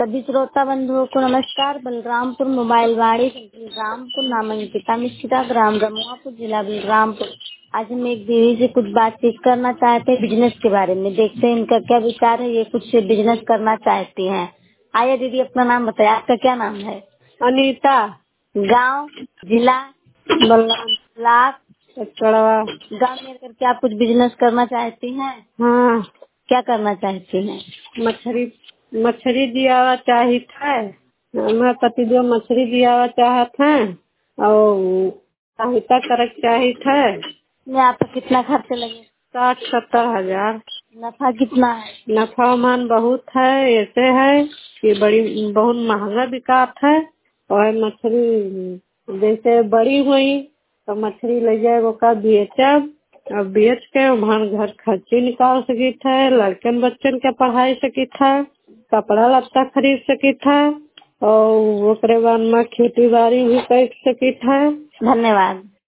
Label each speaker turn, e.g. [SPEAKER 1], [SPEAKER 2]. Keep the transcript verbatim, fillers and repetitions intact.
[SPEAKER 1] सभी श्रोता बंधुओं को नमस्कार। बलरामपुर मोबाइल वाणी बलरामपुर नामांकिता मिश्रा ग्राम रमुआपुर जिला बलरामपुर। आज हम एक दीदी से कुछ बातचीत करना चाहते हैं बिजनेस के बारे में। देखते हैं इनका क्या विचार है, ये कुछ बिजनेस करना चाहती हैं। आइए दीदी, अपना नाम बताइए। आपका क्या नाम है?
[SPEAKER 2] अनीता।
[SPEAKER 1] गांव, जिला
[SPEAKER 2] बलराम
[SPEAKER 1] लाख
[SPEAKER 2] चढ़वा।
[SPEAKER 1] गाँव में रहकर क्या आप कुछ बिजनेस करना चाहती हैं?
[SPEAKER 2] हाँ,
[SPEAKER 1] क्या करना चाहती हैं?
[SPEAKER 2] मछली मछली दियावा चाहिए था। हमारे पति जो मछली दियावा चाहत हैं और सहायता करक चाहिए था।
[SPEAKER 1] इसमें आपका कितना खर्च लगेगा?
[SPEAKER 2] साठ सत्तर हजार।
[SPEAKER 1] नफा कितना है?
[SPEAKER 2] नफा मान बहुत है। ऐसे है कि बड़ी बहुत महंगा बिकात है। और मछली जैसे बड़ी हुई तो मछली ले जाए वो का बेचब। अब बेच के वहाँ घर खर्चे निकाल सकी था, लड़कन बच्चन के पढ़ाई सकी था, कपड़ा लत्ता खरीद सकी था और ओकरे बाद में खेती बाड़ी भी कर सकी था।
[SPEAKER 1] धन्यवाद।